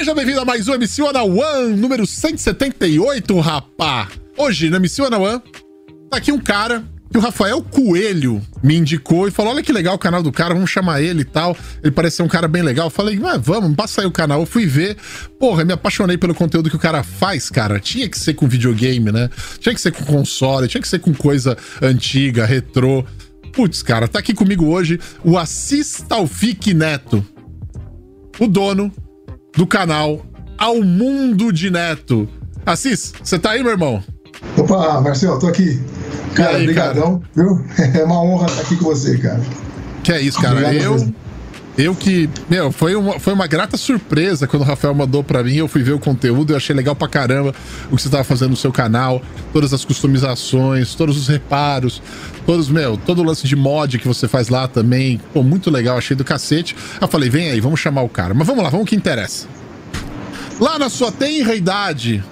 Seja bem-vindo a mais um MC 101, número 178, rapá. Hoje, no MC 101, tá aqui um cara que o Rafael Coelho me indicou e falou, olha que legal o canal do cara, vamos chamar ele e tal. Ele parece ser um cara bem legal. Eu falei, vamos, passa aí o canal. Eu fui ver, porra, eu me apaixonei pelo conteúdo que o cara faz, cara. Tinha que ser com videogame, né? Tinha que ser com console, tinha que ser com coisa antiga, retrô. Putz, cara, tá aqui comigo hoje o Assis Taufik Neto, o dono do canal Ao Mundo de Neto. Assis, você tá aí, meu irmão? Opa, Marcelo, tô aqui. Cara, brigadão, viu? É uma honra estar aqui com você, cara. Que é isso, cara. Eu que... Meu, foi uma grata surpresa quando o Rafael mandou pra mim. Eu fui ver o conteúdo, eu achei legal pra caramba o que você tava fazendo no seu canal. Todas as customizações, todos os reparos, todo o lance de mod que você faz lá também. Pô, muito legal, achei do cacete. Eu falei, vem aí, vamos chamar o cara. Mas vamos lá, vamos ao que interessa. Lá na sua tenra idade...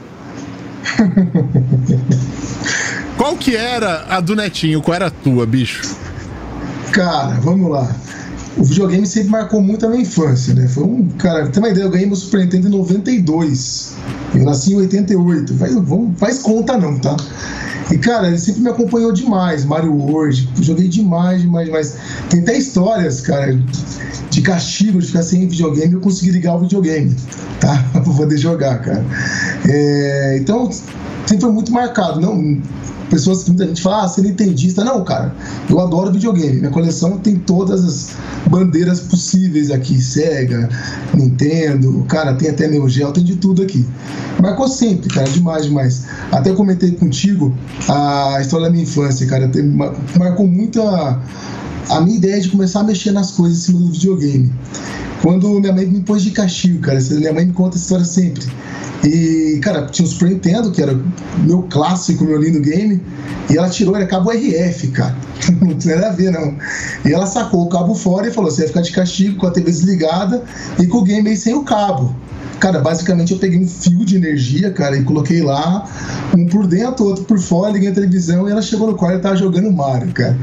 Qual que era a do Netinho? Qual era a tua, bicho? Cara, vamos lá. O videogame sempre marcou muito a minha infância, né? Foi um... Cara, tem uma ideia, eu ganhei meu Super Nintendo em 92. Eu nasci em 88. Faz conta não, tá? E, cara, ele sempre me acompanhou demais. Mario World, joguei demais. Tem até histórias, cara, de castigo de ficar sem videogame. Eu consegui ligar o videogame, tá? Pra poder jogar, cara. Então, sempre foi muito marcado. Não... muita gente fala, você é nintendista. Não, cara, eu adoro videogame. Minha coleção tem todas as bandeiras possíveis aqui. Sega, Nintendo, cara, tem até Neo Geo, tem de tudo aqui. Marcou sempre, cara, demais. Até comentei contigo a história da minha infância, cara. Marcou muito a minha ideia de começar a mexer nas coisas em cima do videogame. Quando minha mãe me pôs de castigo, cara, minha mãe me conta essa história sempre. E, cara, tinha o Super Nintendo, que era meu clássico, meu lindo game, e ela tirou, era cabo RF, cara. Não tem nada a ver, não. E ela sacou o cabo fora e falou, você vai ficar de castigo com a TV desligada e com o game aí sem o cabo. Cara, basicamente eu peguei um fio de energia, cara, e coloquei lá, um por dentro, outro por fora, liguei a televisão e ela chegou no quarto e tava jogando Mario, cara.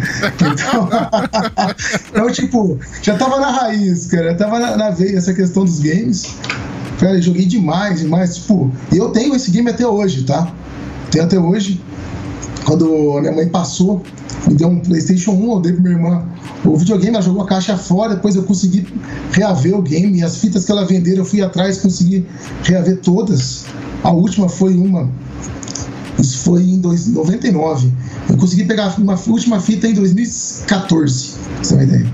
Então, tipo, já tava na raiz, cara, já tava na veia essa questão dos games. Cara, eu joguei demais, tipo, e eu tenho esse game até hoje, tá? Tenho até hoje. Quando a minha mãe passou, me deu um PlayStation 1, eu dei pra minha irmã o videogame, ela jogou a caixa fora, depois eu consegui reaver o game, e as fitas que ela vendeu, eu fui atrás, consegui reaver todas. A última foi isso foi em 99. Eu consegui pegar uma última fita em 2014, pra você ter uma ideia.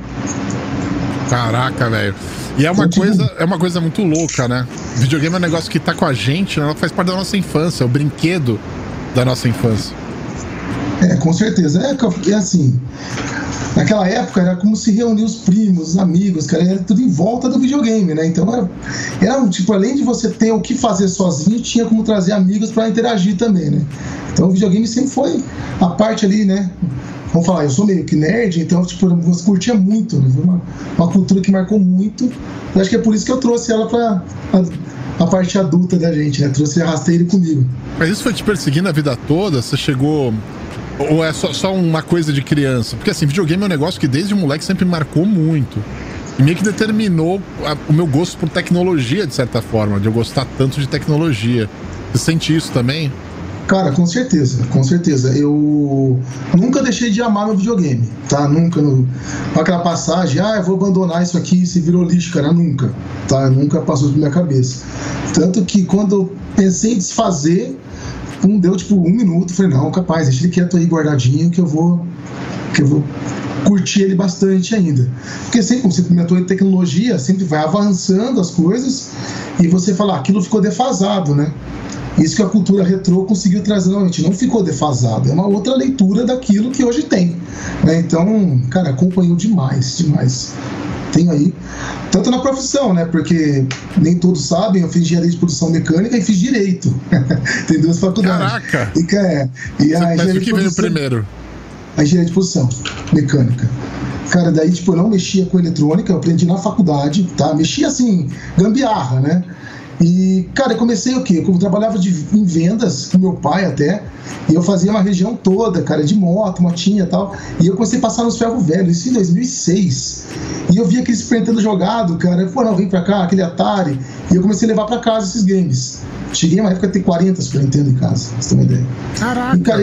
Caraca, velho. E é uma coisa muito louca, né? Videogame é um negócio que tá com a gente, né? Faz parte da nossa infância, é o brinquedo da nossa infância. Com certeza. É assim, naquela época era como se reunir os primos, os amigos, cara, era tudo em volta do videogame, né? Então era tipo, além de você ter o que fazer sozinho, tinha como trazer amigos pra interagir também, né? Então o videogame sempre foi a parte ali, né? Vamos falar, eu sou meio que nerd, então, tipo, eu curtia muito, né? Foi uma cultura que marcou muito. Eu acho que é por isso que eu trouxe ela pra a parte adulta da gente, né? Arrastei ele comigo. Mas isso foi te perseguindo a vida toda? Você chegou... Ou é só uma coisa de criança? Porque, assim, videogame é um negócio que desde moleque sempre marcou muito. E meio que determinou o meu gosto por tecnologia, de certa forma, de eu gostar tanto de tecnologia. Você sente isso também? Cara, com certeza. Eu nunca deixei de amar meu videogame, tá? Nunca. Aquela passagem, eu vou abandonar isso aqui, se virou lixo, cara, nunca. Tá? Nunca passou pela minha cabeça. Tanto que quando eu pensei em desfazer, deu tipo 1 minuto, falei, não, capaz, deixa ele quieto aí, guardadinho, que eu vou curtir ele bastante ainda. Porque sempre, como você comentou em tecnologia, sempre vai avançando as coisas e você fala, aquilo ficou defasado, né? Isso que a cultura retrô conseguiu trazer novamente. Não ficou defasado, é uma outra leitura daquilo que hoje tem, né? Então, cara, acompanhou demais. Tenho aí, tanto na profissão, né? Porque nem todos sabem, eu fiz engenharia de produção mecânica e fiz direito. Tem 2 faculdades. Caraca! Mas o que veio primeiro? A engenharia de produção mecânica. Cara, daí, tipo, eu não mexia com eletrônica, eu aprendi na faculdade, tá? Mexia assim, gambiarra, né? E, cara, eu comecei o quê? Eu trabalhava em vendas com meu pai até, e eu fazia uma região toda, cara, de motinha e tal, e eu comecei a passar nos ferro velho, isso em 2006, e eu via aquele Super Nintendo jogado, cara, pô, não, vem pra cá, aquele Atari, e eu comecei a levar pra casa esses games. Cheguei uma época a ter 40 Super Nintendo em casa, pra você ter uma ideia. Caraca! E, cara,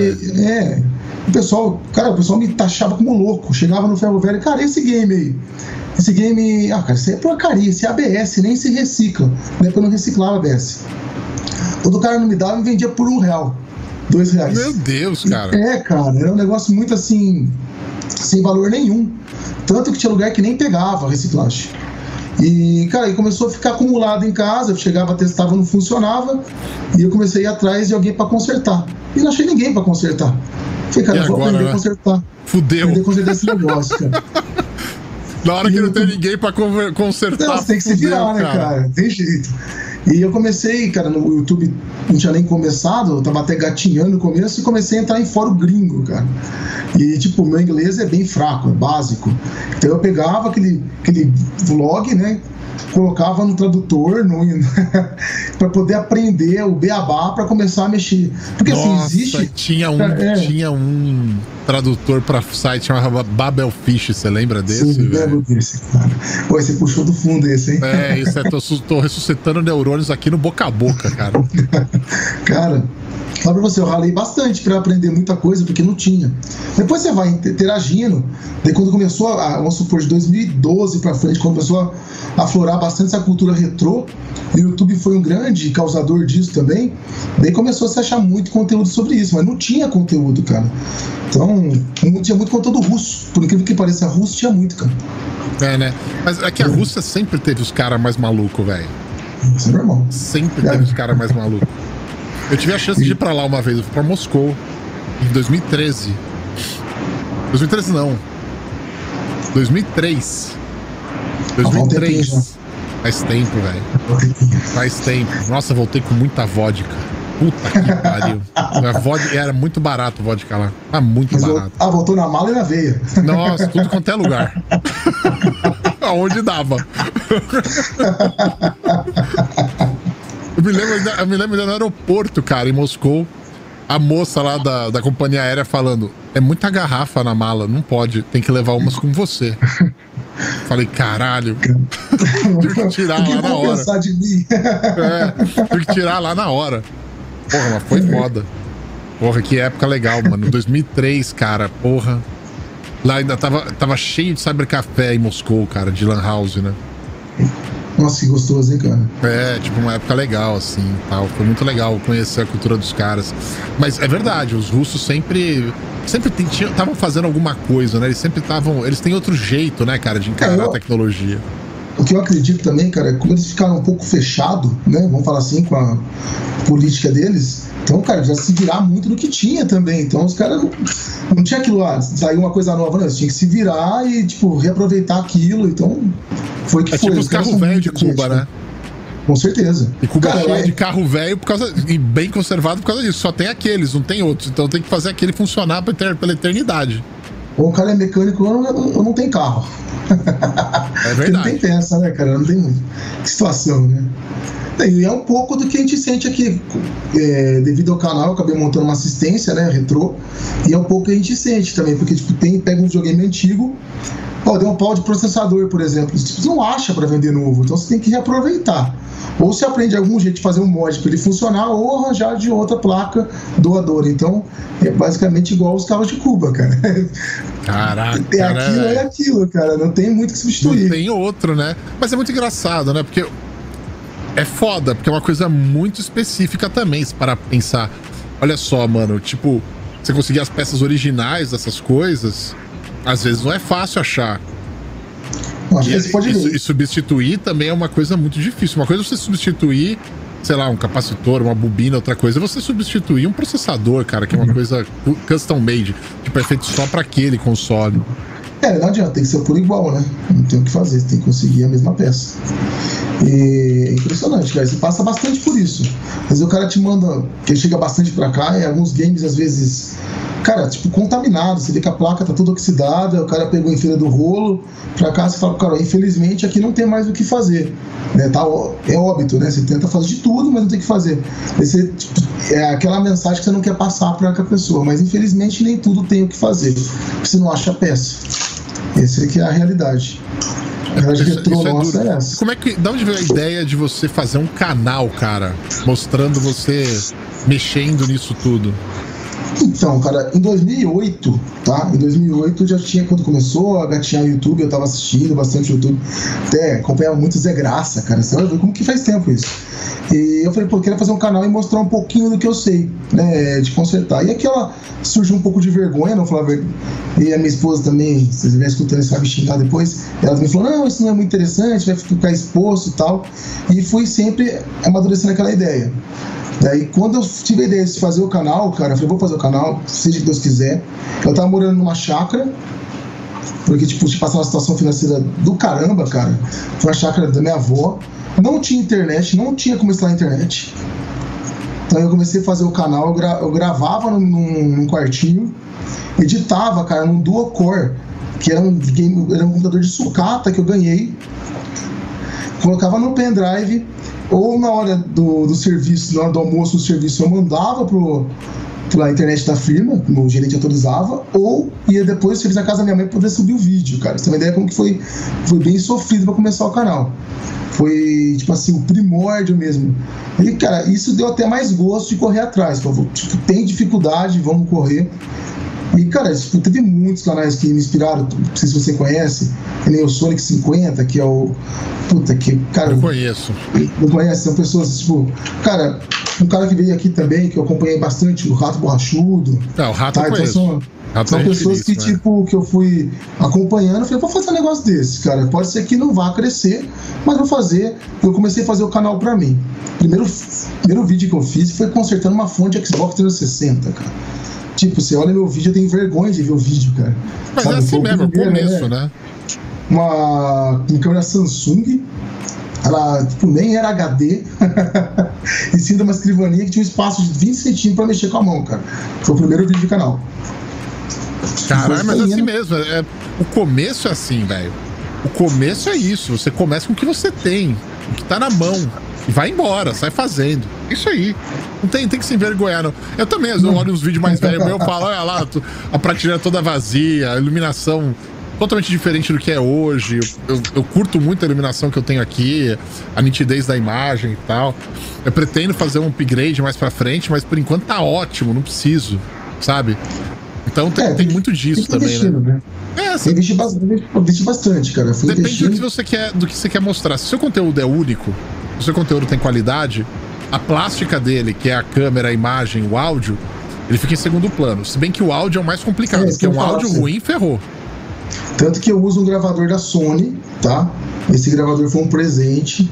o pessoal me taxava como louco, chegava no ferro velho, cara, esse game aí? Esse game, cara, isso é porcaria, esse é ABS, nem se recicla. Na época eu não reciclava ABS. Quando o cara não me dava, me vendia por R$1, R$2. Meu Deus, cara. Cara, era um negócio muito assim, sem valor nenhum. Tanto que tinha lugar que nem pegava a reciclagem. E, cara, aí começou a ficar acumulado em casa, eu chegava, testava, não funcionava, e eu comecei a ir atrás de alguém pra consertar. E não achei ninguém pra consertar. Falei, cara, eu vou aprender a consertar. Fudeu. Aprender a consertar esse negócio, cara. Na hora que não tem ninguém pra consertar. Não, você tem que se virar, né, cara? Tem jeito. E eu comecei, cara, no YouTube, não tinha nem começado, eu tava até gatinhando no começo, e comecei a entrar em fórum gringo, cara. E, tipo, meu inglês é bem fraco, é básico. Então eu pegava aquele vlog, né, colocava no tradutor para poder aprender o beabá para começar a mexer. Porque nossa, assim, existe... Tinha um tradutor para site chamado Babelfish, você lembra desse? Sim, lembro desse, cara. Pô, você puxou do fundo esse, hein? Tô ressuscitando neurônios aqui no boca a boca, cara. Cara, fala pra você, eu ralei bastante pra aprender muita coisa, porque não tinha. Depois você vai interagindo, daí quando começou, vamos supor, de 2012 pra frente, quando começou a aflorar bastante essa cultura retrô, o YouTube foi um grande causador disso também, daí começou a se achar muito conteúdo sobre isso, mas não tinha conteúdo, cara. Então, não tinha muito conteúdo russo, por incrível que pareça, russo tinha muito, cara. Né? Mas é que a Rússia sempre teve os caras mais malucos, velho. Isso é normal. Sempre teve os caras mais malucos. Eu tive a chance de ir pra lá uma vez, eu fui pra Moscou, em 2013. 2013 não. 2003. 2003. Faz tempo, velho. Faz tempo. Nossa, voltei com muita vodka. Puta que pariu. Era muito barato o vodka lá. Muito barato. Voltou na mala e na veia. Nossa, tudo quanto é lugar. Aonde dava. Eu me lembro no aeroporto, cara, em Moscou, a moça lá da companhia aérea falando: é muita garrafa na mala, não pode, tem que levar umas com você. Falei, caralho, tive que tirar lá na hora. De mim? Tive que tirar lá na hora. Porra, mas foi foda. Porra, que época legal, mano. 2003, cara, porra. Lá ainda tava cheio de cybercafé em Moscou, cara, de lan house, né? Nossa, que gostoso, hein, cara? Tipo, uma época legal, assim, tal. Foi muito legal conhecer a cultura dos caras. Mas é verdade, os russos sempre estavam fazendo alguma coisa, né? Eles têm outro jeito, né, cara, de encarar a tecnologia. O que eu acredito também, cara, é como eles ficaram um pouco fechados, né? Vamos falar assim, com a política deles. Então, cara, já se virar muito do que tinha também. Então, os caras não tinha aquilo lá, saiu uma coisa nova, não. Eles tinham que se virar e, tipo, reaproveitar aquilo. Então, foi que foi. Tipo os carros velhos de Cuba, né? Com certeza. E Cuba é cheio de carro velho e bem conservado por causa disso. Só tem aqueles, não tem outros. Então tem que fazer aquele funcionar pela eternidade. Ou o cara é mecânico ou não tem carro. É verdade. Não tem peça, né, cara? Não tem situação, né? E é um pouco do que a gente sente aqui. Devido ao canal, eu acabei montando uma assistência, né, retrô. E é um pouco que a gente sente também. Porque, tipo, pega um videogame antigo. Deu um pau de processador, por exemplo. Você não acha para vender novo, então você tem que reaproveitar. Ou você aprende algum jeito de fazer um mod para ele funcionar, ou arranjar de outra placa doadora. Então, é basicamente igual os carros de Cuba, cara. Caraca. É aquilo, cara. Não tem muito que substituir. Não tem outro, né? Mas é muito engraçado, né? Porque é foda, porque é uma coisa muito específica também, se parar pra pensar. Olha só, mano, tipo, você conseguir as peças originais dessas coisas, às vezes não é fácil achar. E substituir também é uma coisa muito difícil. Uma coisa é você substituir, sei lá, um capacitor, uma bobina, outra coisa é você substituir um processador, cara, que é uma coisa custom made, tipo, é feito só pra aquele console. Não adianta, tem que ser por igual, né? Não tem o que fazer, você tem que conseguir a mesma peça. E é impressionante, cara, você passa bastante por isso. Às vezes o cara te manda, que chega bastante pra cá, e alguns games às vezes cara, tipo, contaminado. Você vê que a placa tá toda oxidada, o cara pegou em feira do rolo pra cá, você fala, cara, infelizmente aqui não tem mais o que fazer, né? Tá, é óbito, né? Você tenta fazer de tudo, mas não tem o que fazer. Você, tipo, é aquela mensagem que você não quer passar pra pessoa, mas infelizmente nem tudo tem o que fazer, porque você não acha peça. Essa aqui é a realidade. A realidade retrô nossa é essa. Como é que, de onde veio a ideia de você fazer um canal, cara, mostrando você mexendo nisso tudo? Então, cara, em 2008, tá? Em 2008 já tinha, quando começou a gatinhar o YouTube, eu tava assistindo bastante YouTube, até acompanhava muito Zé Graça, cara, você vai ver como que faz tempo isso. E eu falei, pô, eu queria fazer um canal e mostrar um pouquinho do que eu sei, né, de consertar. E aquela surgiu um pouco de vergonha, não falar vergonha. E a minha esposa também, se vocês estiverem escutando, sabe xingar depois, ela me falou, não, isso não é muito interessante, vai ficar exposto e tal. E fui sempre amadurecendo aquela ideia. Daí, quando eu tive a ideia de fazer o canal, cara, eu falei, vou fazer o canal, seja o que Deus quiser. Eu tava morando numa chácara, porque, tipo, de passar uma situação financeira do caramba, cara. Foi uma chácara da minha avó. Não tinha internet, não tinha como instalar a internet. Então eu comecei a fazer o canal, eu gravava num quartinho, editava, cara, num dual-core, que era um computador de sucata que eu ganhei. Colocava no pendrive, ou na hora do serviço, na hora do almoço do serviço, eu mandava pela internet da firma, o gerente autorizava, ou ia depois do serviço na casa da minha mãe para poder subir o vídeo, cara. Você tem uma ideia como que foi bem sofrido para começar o canal. Foi, tipo assim, o primórdio mesmo. E, cara, isso deu até mais gosto de correr atrás. Tipo, tem dificuldade, vamos correr. E, cara, tipo, teve muitos canais que me inspiraram. Não sei se você conhece, que nem o Sonic 50, que é o... Puta, que, cara... Eu conheço. Não conhece? São pessoas, tipo... Cara, um cara que veio aqui também, que eu acompanhei bastante, o Rato Borrachudo. Não, o Rato eu conheço. Então são pessoas que, tipo, que eu fui acompanhando. Falei, vou fazer um negócio desse, cara. Pode ser que não vá crescer, mas vou fazer. Eu comecei a fazer o canal pra mim. Primeiro vídeo que eu fiz foi consertando uma fonte Xbox 360, cara. Tipo, você olha meu vídeo, eu tenho vergonha de ver o vídeo, cara. Mas sabe? É assim mesmo, é começo, né? Uma câmera Samsung, ela, tipo, nem era HD, em cima de uma escrivaninha que tinha um espaço de 20 centímetros pra mexer com a mão, cara. Foi o primeiro vídeo do canal. Caralho, mas é assim mesmo. O começo é assim, velho. O começo é isso. Você começa com o que você tem, o que tá na mão. E vai embora, sai fazendo. Isso aí. Não tem que se envergonhar, não. Eu também, às vezes, eu olho uns vídeos mais velhos meus e falo, olha lá, a prateleira toda vazia, a iluminação totalmente diferente do que é hoje. Eu curto muito a iluminação que eu tenho aqui, a nitidez da imagem e tal. Eu pretendo fazer um upgrade mais pra frente, mas por enquanto tá ótimo, não preciso, sabe? Então tem muito disso também, né? Você investe bastante, cara. Depende do que você quer mostrar. Se o seu conteúdo é único, se o seu conteúdo tem qualidade, a plástica dele, que é a câmera, a imagem, o áudio, ele fica em segundo plano. Se bem que o áudio é o mais complicado, porque um áudio ruim ferrou. Tanto que eu uso um gravador da Sony, tá? Esse gravador foi um presente.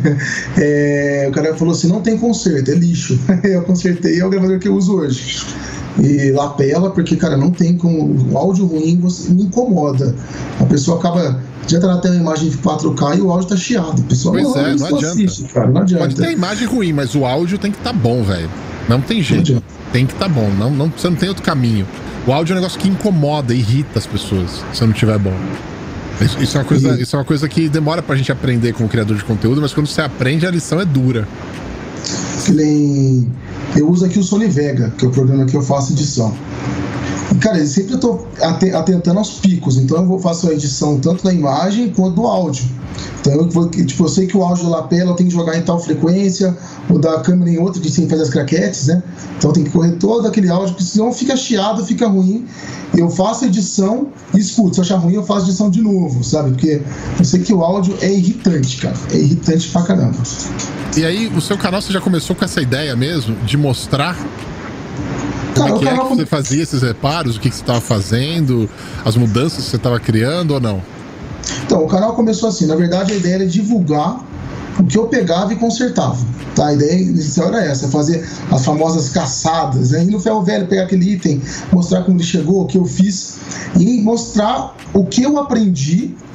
O cara falou assim, não tem conserto, é lixo. Eu consertei, é o gravador que eu uso hoje. E lapela, porque, cara, não tem como. O áudio ruim me incomoda. A pessoa acaba. Já tá até uma imagem de 4K e o áudio tá chiado. O pessoal não adianta. Assiste, cara, não adianta. Pode ter a imagem ruim, mas o áudio tem que estar bom, velho. Não tem jeito. Tem que estar bom. Você não tem outro caminho. O áudio é um negócio que incomoda, irrita as pessoas, se não tiver bom. Isso é uma coisa que demora pra gente aprender como criador de conteúdo, mas quando você aprende, a lição é dura. Que nem... Eu uso aqui o Sony Vega, que é o programa que eu faço edição. E, cara, eu sempre tô atentando aos picos, então eu faço a edição tanto da imagem quanto do áudio. Então eu sei que o áudio da lapela eu tenho que jogar em tal frequência, o da câmera em outra, que tem que fazer as craquetes, né? Então tem que correr todo aquele áudio, porque senão fica chiado, fica ruim. Eu faço edição e escuto. Se eu achar ruim, eu faço edição de novo, sabe? Porque eu sei que o áudio é irritante, cara. É irritante pra caramba. E aí, o seu canal, você já começou com essa ideia mesmo de mostrar como é que você fazia esses reparos, o que você estava fazendo, as mudanças que você estava criando ou não? Então, o canal começou assim. Na verdade, a ideia era divulgar o que eu pegava e consertava. Tá? A ideia inicial era essa, fazer as famosas caçadas, né? Ir no ferro velho, pegar aquele item, mostrar como ele chegou, o que eu fiz, e mostrar o que eu aprendi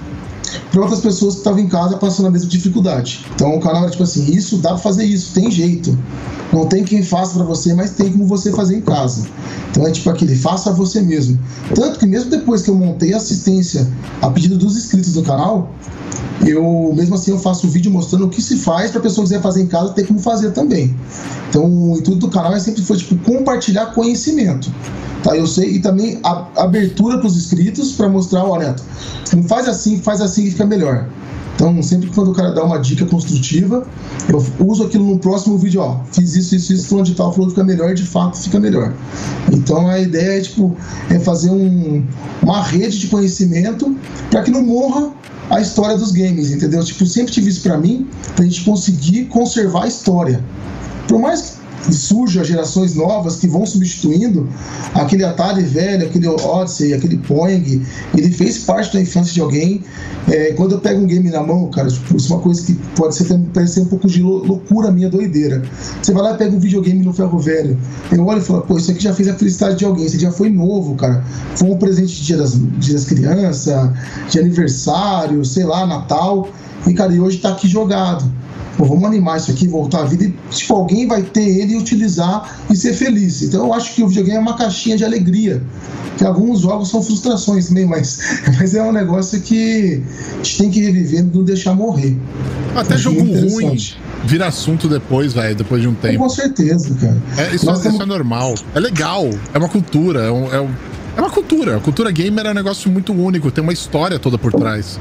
para outras pessoas que estavam em casa passando a mesma dificuldade. Então o canal era tipo assim, isso dá para fazer isso, tem jeito. Não tem quem faça para você, mas tem como você fazer em casa. Então é tipo aquele, faça você mesmo. Tanto que mesmo depois que eu montei a assistência a pedido dos inscritos do canal, eu mesmo assim eu faço um vídeo mostrando o que se faz para a pessoa que quiser fazer em casa ter como fazer também. Então o intuito do canal sempre foi tipo compartilhar conhecimento, tá? Eu sei, e também a abertura para os inscritos para mostrar, ó, Neto, não faz assim que fica melhor. Então sempre que quando o cara dá uma dica construtiva, eu uso aquilo no próximo vídeo, ó, fiz isso, fulano de tal falou que fica melhor, e de fato fica melhor. Então a ideia é tipo fazer uma rede de conhecimento para que não morra a história dos games, entendeu? Tipo, sempre tive isso pra mim, pra gente conseguir conservar a história. Por mais que surjam gerações novas que vão substituindo aquele Atari velho, aquele Odyssey, aquele Poing, ele fez parte da infância de alguém. Quando eu pego um game na mão, cara, tipo, isso é uma coisa que pode parecer um pouco de loucura minha, doideira. Você vai lá e pega um videogame no ferro velho, eu olho e falo, pô, isso aqui já fez a felicidade de alguém, esse já foi novo, cara. Foi um presente de dia das crianças, de aniversário, sei lá, Natal, e cara, e hoje tá aqui jogado. Pô, vamos animar isso aqui, voltar à vida e tipo, alguém vai ter ele e utilizar e ser feliz. Então eu acho que o videogame é uma caixinha de alegria, que alguns jogos são frustrações também, mas é um negócio que a gente tem que reviver, não deixar morrer. Até jogo ruim vira assunto depois, velho, depois de um tempo. Com certeza, cara. Isso é normal, é legal, é uma cultura, é uma cultura. A cultura gamer é um negócio muito único, tem uma história toda por trás.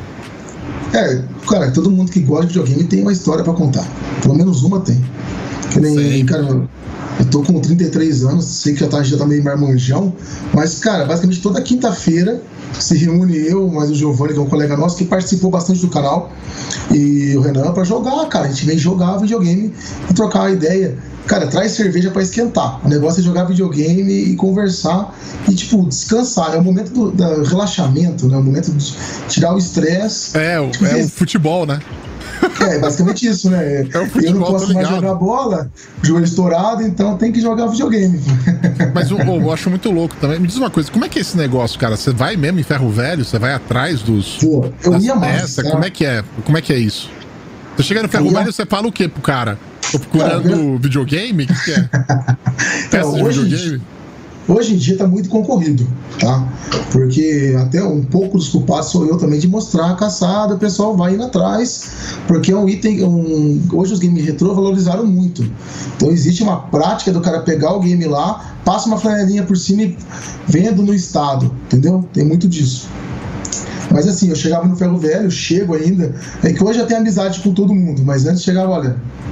Cara, todo mundo que gosta de videogame tem uma história pra contar. Pelo menos uma tem. Que nem, cara, eu tô com 33 anos, sei que já tá meio marmanjão, mas, cara, basicamente toda quinta-feira se reúne eu, mais o Giovanni, que é um colega nosso, que participou bastante do canal, e o Renan, pra jogar, cara. A gente vem jogar videogame e trocar uma ideia. Cara, traz cerveja pra esquentar. O negócio é jogar videogame e conversar e, tipo, descansar. É o momento do relaxamento, né? É o momento de tirar o estresse. Tipo, o futebol, né? Basicamente isso, né? Eu não posso mais jogar bola, joelho estourado, então tem que jogar videogame. Mas eu acho muito louco também. Me diz uma coisa, como é que é esse negócio, cara? Você vai mesmo em ferro velho? Você vai atrás dos... Pô, eu ia mais, cara. Como é que é isso? Você chega no ferro velho e você fala o quê pro cara? Tô procurando videogame? O que é? Peça de videogame? Hoje em dia tá muito concorrido, tá? Porque até um pouco dos culpados sou eu também de mostrar a caçada, o pessoal vai indo atrás, porque é um item, hoje os games retrô valorizaram muito. Então existe uma prática do cara pegar o game lá, passa uma flanelinha por cima e vendo no estado, entendeu? Tem muito disso. Mas assim, eu chegava no ferro velho, chego ainda, é que hoje eu tenho amizade com todo mundo, mas antes chegava, olha,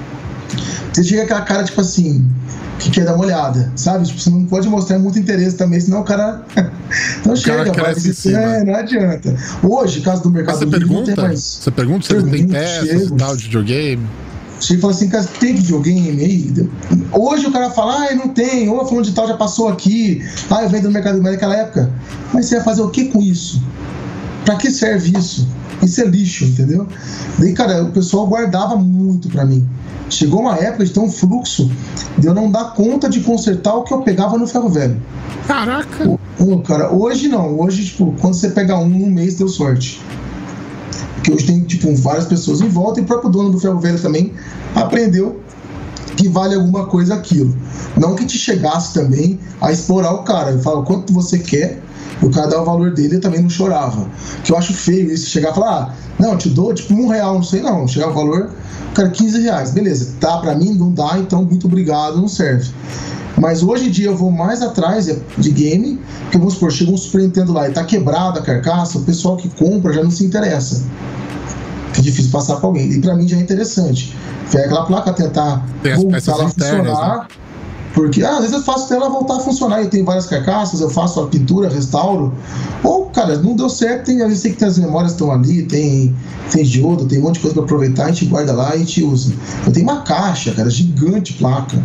você chega com aquela cara tipo assim, que quer dar uma olhada, sabe? Tipo, você não pode mostrar muito interesse também, senão o cara não chega, não adianta. Hoje, caso do Mercado Livre, não tem mais. Você pergunta se ele tem peças e tal de videogame? Chega e fala assim, cara, tem videogame aí? Hoje o cara fala, não tem, ou falando de tal já passou aqui, eu vendo no Mercado Livre naquela época. Mas você vai fazer o que com isso? Pra que serve isso? Isso é lixo, entendeu? Daí, cara, o pessoal guardava muito pra mim. Chegou uma época de ter um fluxo de eu não dar conta de consertar o que eu pegava no ferro velho. Caraca! Cara, hoje não. Hoje, tipo, quando você pega um mês, deu sorte. Porque hoje tem, tipo, várias pessoas em volta e o próprio dono do ferro velho também aprendeu que vale alguma coisa aquilo. Não que te chegasse também a explorar o cara. Eu falo, quanto você quer, o cara dá o valor dele e também não chorava. Que eu acho feio isso, chegar e falar, não, eu te dou tipo R$1, não sei não. Chegar o valor, cara, R$15. Beleza, tá pra mim, não dá, então muito obrigado, não serve. Mas hoje em dia eu vou mais atrás de game, porque vamos supor, chega um Super Nintendo lá e tá quebrada a carcaça, o pessoal que compra já não se interessa. É difícil passar pra alguém. E pra mim já é interessante. Pega aquela placa, tentar voltar ela a funcionar. Né? Porque às vezes eu faço ela voltar a funcionar. Eu tenho várias carcaças, eu faço a pintura, restauro. Ou, cara, não deu certo, às vezes tem que ter as memórias estão ali, tem diodo, tem um monte de coisa pra aproveitar, a gente guarda lá e a gente usa. Eu tenho uma caixa, cara, gigante placa.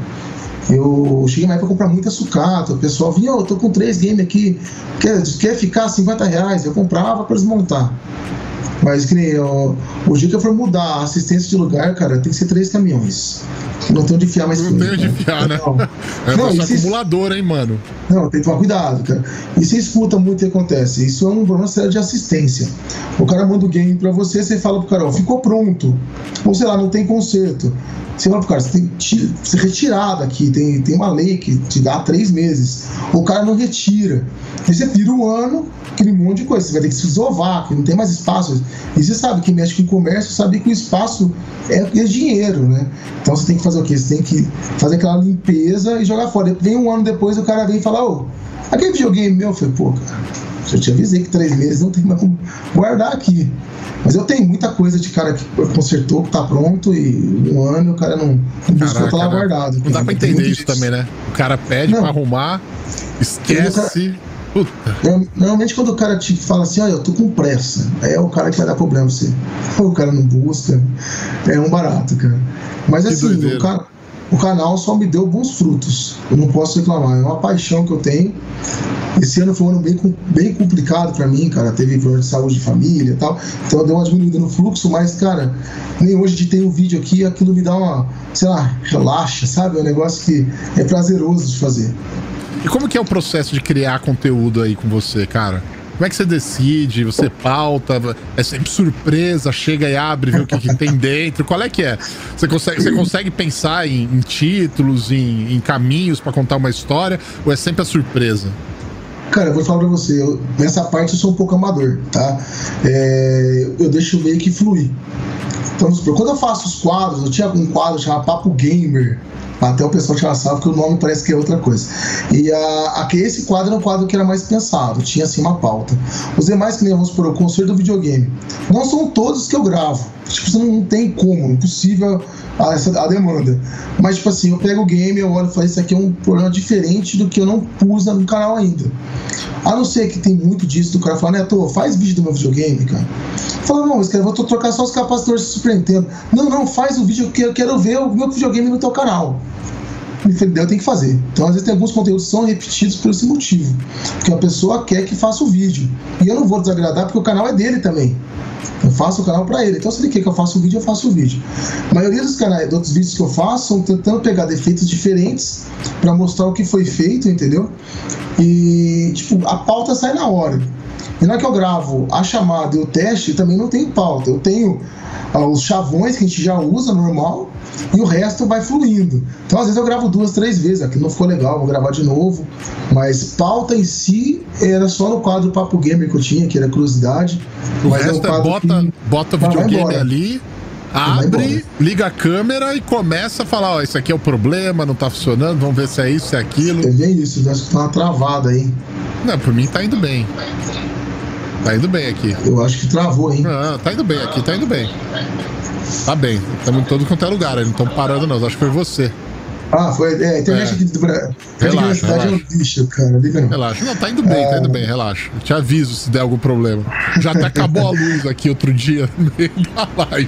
Eu cheguei na época a comprar muita sucata. O pessoal vinha, eu tô com 3 games aqui, quer ficar R$50? Eu comprava pra desmontar. Mas que nem o dia que eu for mudar a assistência de lugar, cara, tem que ser 3 caminhões. Não tem onde enfiar mais coisa. Não tem onde enfiar, né? É só acumulador, hein, mano? Não, tem que tomar cuidado, cara. E você escuta muito o que acontece. Isso é um problema sério de assistência. O cara manda o game pra você, você fala pro cara, ó, ficou pronto. Ou sei lá, não tem conserto. Você fala pro cara, você tem que ser retirado aqui. Tem uma lei que te dá 3 meses. O cara não retira. Aí você pira um ano, aquele monte de coisa. Você vai ter que se desovar, que não tem mais espaço. E você sabe que mexe com o comércio, sabe que o espaço é dinheiro, né? Então você tem que fazer o quê? Você tem que fazer aquela limpeza e jogar fora. Vem um ano depois, o cara vem e fala, ô, aquele videogame meu, eu falei, pô, cara, eu te avisei que 3 meses não tem mais como guardar aqui. Mas eu tenho muita coisa de cara que consertou, que tá pronto, e um ano o cara não buscou, tá lá guardado. Não dá pra entender isso também, né? O cara pede pra arrumar, esquece. Puta. Normalmente quando o cara te fala assim, eu tô com pressa, aí é o cara que vai dar problema pra você. O cara não busca, é um barato, cara. Mas Que assim, doideira. o canal só me deu bons frutos. Eu não posso reclamar, é uma paixão que eu tenho. Esse ano foi um ano bem complicado pra mim, cara. Teve problema de saúde de família e tal. Então eu dei uma diminuída no fluxo, mas, cara, nem hoje de ter um vídeo aqui, aquilo me dá uma, sei lá, relaxa, sabe? É um negócio que é prazeroso de fazer. E como que é o processo de criar conteúdo aí com você, cara? Como é que você decide? Você pauta? É sempre surpresa? Chega e abre, vê o que tem dentro? Qual é que é? Você consegue pensar em títulos, em caminhos pra contar uma história? Ou é sempre a surpresa? Cara, eu vou falar pra você, nessa parte eu sou um pouco amador, tá? Eu deixo meio que fluir. Então, quando eu faço os quadros, eu tinha um quadro chamado Papo Gamer, até o pessoal tinha salvo, porque o nome parece que é outra coisa. E esse quadro era um quadro que era mais pensado, tinha assim uma pauta. Os demais, que nem vamos supor, o concerto do videogame, não são todos que eu gravo. Tipo, você não tem como, impossível a demanda. Mas, tipo assim, eu pego o game, eu olho e falo, isso aqui é um problema diferente do que eu não pus no canal ainda. A não ser que tem muito disso, do cara falar, Neto, faz vídeo do meu videogame, cara. Fala, não, mas cara, eu vou trocar só os capacitores do Super Nintendo. Não, faz o vídeo que eu quero ver o meu videogame no teu canal. Eu tenho que fazer. Então, às vezes, tem alguns conteúdos que são repetidos por esse motivo. Porque a pessoa quer que faça o vídeo. E eu não vou desagradar, porque o canal é dele também. Eu faço o canal pra ele. Então, se ele quer que eu faça o vídeo, eu faço o vídeo. A maioria dos canais, dos outros vídeos que eu faço, são tentando pegar defeitos diferentes pra mostrar o que foi feito, entendeu? E, tipo, a pauta sai na hora. E na hora que eu gravo a chamada e o teste, também não tenho pauta. Eu tenho os chavões que a gente já usa, normal, e o resto vai fluindo. Então, às vezes, eu gravo 2, 3 vezes. Aqui não ficou legal, vou gravar de novo. Mas pauta em si era só no quadro Papo Gamer que eu tinha, que era curiosidade. O resto bota o videogame ali, abre, liga a câmera e começa a falar, ó, isso aqui é o problema, não tá funcionando, vamos ver se é isso, se é aquilo. É bem isso, acho que tá uma travada aí. Não, por mim tá indo bem. Tá indo bem aqui. Eu acho que travou, hein? Não, tá indo bem aqui, tá indo bem. Tá bem, estamos em todo quanto é lugar, eles não estão parando não, acho que foi você. Foi. A internet aqui do Brasil. Relaxa. É um bicho, cara. Liga não. Relaxa. Não, tá indo bem, relaxa. Eu te aviso se der algum problema. Já até acabou a luz aqui outro dia no meio da live.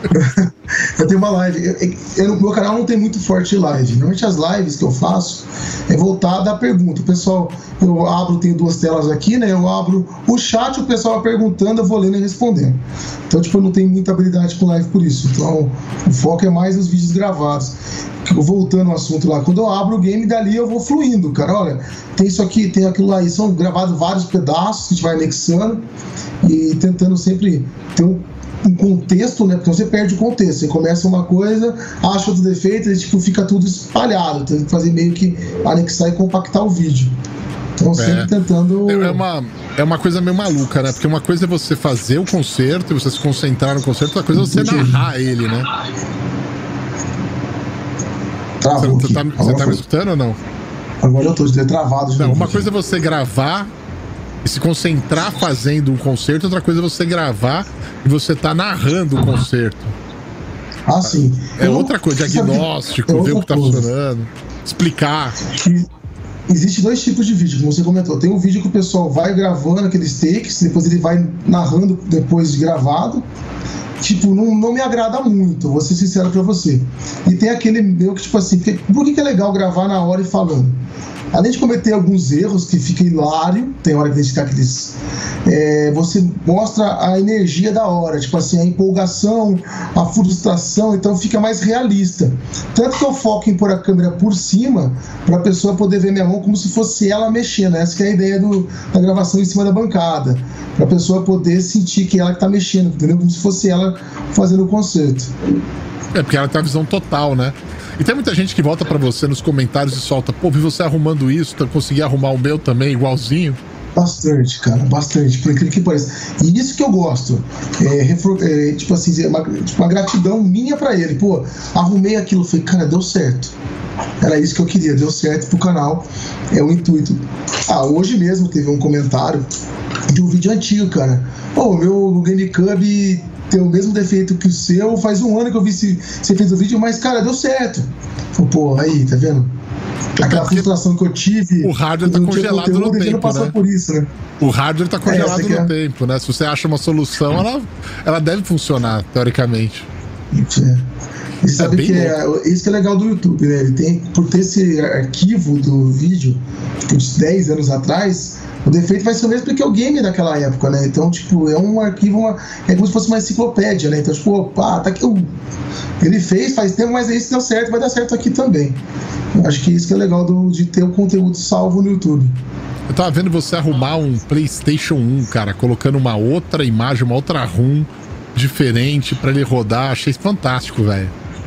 Eu tenho uma live. Meu canal não tem muito forte live. Normalmente as lives que eu faço é voltada à pergunta. O pessoal, eu abro, tenho 2 telas aqui, né? Eu abro o chat, o pessoal vai perguntando, eu vou lendo e respondendo. Então, tipo, eu não tenho muita habilidade com live por isso. Então, o foco é mais nos vídeos gravados. Voltando ao assunto lá, quando eu abro o game, dali eu vou fluindo, cara. Olha, tem isso aqui, tem aquilo lá, e são gravados vários pedaços que a gente vai anexando e tentando sempre ter um contexto, né? Porque você perde o contexto. Você começa uma coisa, acha outro defeito e tipo, fica tudo espalhado. Tem que fazer meio que anexar e compactar o vídeo. Então, sempre tentando. É uma coisa meio maluca, né? Porque uma coisa é você fazer o concerto e você se concentrar no concerto, outra coisa é você narrar ele, né? Você tá me escutando ou não? Agora eu tô travado. Não, uma coisa é você gravar e se concentrar fazendo um concerto, outra coisa é você gravar e você tá narrando o concerto. Ah, sim. É outra coisa, diagnóstico, ver o que tá funcionando, explicar. Existe 2 tipos de vídeo, como você comentou. Tem um vídeo que o pessoal vai gravando aqueles takes, depois ele vai narrando depois de gravado. Tipo, não me agrada muito, vou ser sincero pra você. E tem aquele meu que, tipo assim, por que é legal gravar na hora e falando? além de cometer alguns erros que fica hilário, tem hora que a gente tá aqueles... você mostra a energia da hora, tipo assim, a empolgação, a frustração, então fica mais realista. Tanto que eu foco em pôr a câmera por cima para a pessoa poder ver minha mão como se fosse ela mexendo. Essa que é a ideia da gravação em cima da bancada, para a pessoa poder sentir que ela que tá mexendo, entendeu? Como se fosse ela fazendo o concerto. Porque ela tem a visão total, né? E tem muita gente que volta pra você nos comentários e solta: pô, vi você arrumando isso, consegui arrumar o meu também, igualzinho. Bastante, cara, bastante, por incrível que pareça. E isso que eu gosto, tipo assim, uma gratidão minha pra ele. Pô, arrumei aquilo, falei, cara, deu certo. Era isso que eu queria, deu certo pro canal, é o intuito. Hoje mesmo teve um comentário de um vídeo antigo, cara. Pô, o meu GameCube tem o mesmo defeito que o seu, faz um ano que eu vi se você fez o vídeo, mas, cara, deu certo. Pô, aí, tá vendo? Aquela frustração que eu tive. O hardware tá congelado no tempo, passar né? Por isso, né? O hardware tá congelado no tempo, né? Se você acha uma solução, ela deve funcionar, teoricamente. E sabe que isso que é legal do YouTube, né? Ele tem, por ter esse arquivo do vídeo, tipo, de 10 anos atrás, o defeito vai ser o mesmo porque é o game daquela época, né? Então, tipo, é um arquivo, é como se fosse uma enciclopédia, né? Então, tipo, tá aqui, ele fez faz tempo, mas é isso que deu certo, vai dar certo aqui também. Eu acho que isso que é legal de ter o conteúdo salvo no YouTube. Eu tava vendo você arrumar um PlayStation 1, cara, colocando uma outra imagem, uma outra ROM diferente pra ele rodar. Achei fantástico, velho.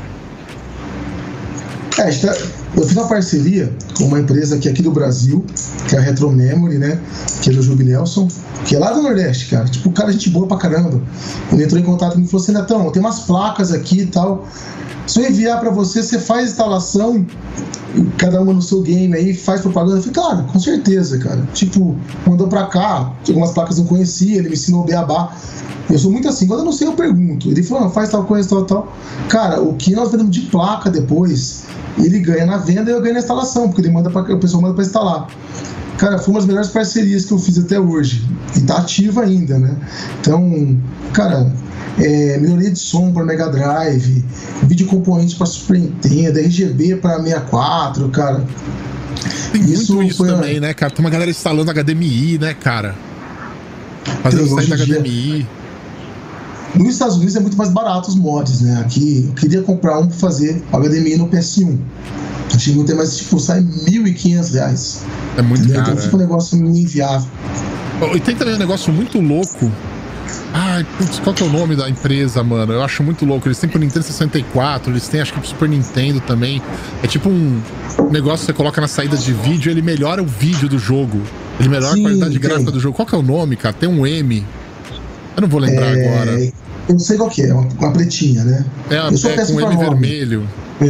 Eu fiz uma parceria com uma empresa aqui do Brasil, que é a Retro Memory, né? Que é do Júlio Nelson, que é lá do Nordeste, cara. Tipo, o cara, gente boa pra caramba. Ele entrou em contato comigo e falou assim: Netão, tem umas placas aqui e tal. Se eu enviar pra você, você faz instalação, cada uma no seu game aí, faz propaganda. Eu falei, claro, com certeza, cara. Tipo, mandou pra cá, algumas placas eu não conhecia, ele me ensinou o beabá. Eu sou muito assim, quando eu não sei, eu pergunto. Ele falou, não, faz tal coisa, tal. Cara, o que nós vendemos de placa depois, ele ganha na venda e eu ganho na instalação, porque o pessoal manda pra instalar. Cara, foi uma das melhores parcerias que eu fiz até hoje. E tá ativa ainda, né? Então, cara, melhoria de som para Mega Drive, vídeo componentes para Super Nintendo, RGB para 64, cara. Tem muito isso também, né, cara? Tem uma galera instalando HDMI, né, cara? Fazendo sair da HDMI. Nos Estados Unidos é muito mais barato os mods, né? Aqui eu queria comprar um para fazer HDMI no PS1. Achei muito mais, tipo, sai R$1.500. É muito caro. Então fica um negócio inviável. E tem também um negócio muito louco. Ai, putz, qual que é o nome da empresa, mano? Eu acho muito louco. Eles têm pro Nintendo 64, eles têm, acho que pro Super Nintendo também. É tipo um negócio que você coloca na saída de vídeo, ele melhora o vídeo do jogo. Ele melhora a qualidade gráfica do jogo. Qual que é o nome, cara? Tem um M. Eu não vou lembrar agora. Eu não sei qual que é, uma pretinha, né? Com M vermelho.